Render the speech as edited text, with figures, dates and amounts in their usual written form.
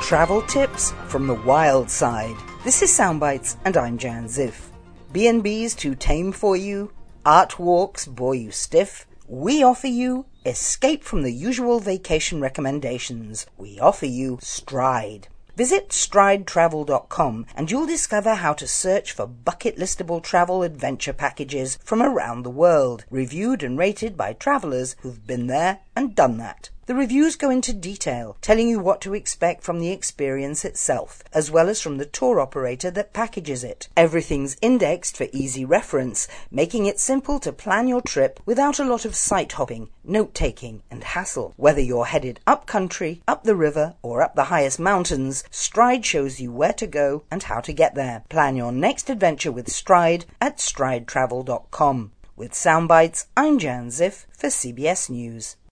Travel tips from the wild side. This is Soundbites and I'm Jan Ziff. B&B's too tame for you? Art walks bore you stiff? We offer you escape from the usual vacation recommendations. We offer you Stride. Visit stridetravel.com and you'll discover how to search for bucket listable travel adventure packages from around the world, reviewed and rated by travelers who've been there and done that. The reviews go into detail, telling you what to expect from the experience itself, as well as from the tour operator that packages it. Everything's indexed for easy reference, making it simple to plan your trip without a lot of site hopping, note-taking, and hassle. Whether you're headed up country, up the river, or up the highest mountains, Stride shows you where to go and how to get there. Plan your next adventure with Stride at stridetravel.com. With Soundbites, I'm Jan Ziff for CBS News.